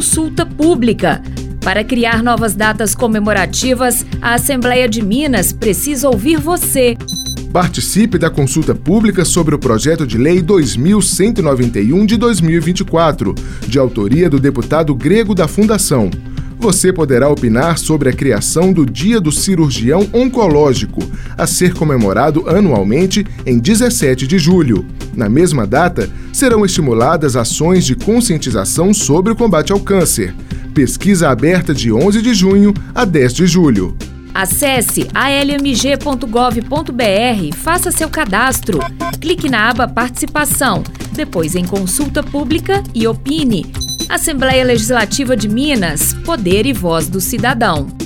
consulta pública. Para criar novas datas comemorativas, a Assembleia de Minas precisa ouvir você. Participe da consulta pública sobre o projeto de lei 2191 de 2024, de autoria do deputado Grego da Fundação. Você poderá opinar sobre a criação do Dia do Cirurgião Oncológico, a ser comemorado anualmente em 17 de julho. Na mesma data, serão estimuladas ações de conscientização sobre o combate ao câncer. Pesquisa aberta de 11 de junho a 10 de julho. Acesse almg.gov.br, faça seu cadastro. Clique na aba Participação, depois em Consulta Pública e opine. Assembleia Legislativa de Minas, Poder e Voz do Cidadão.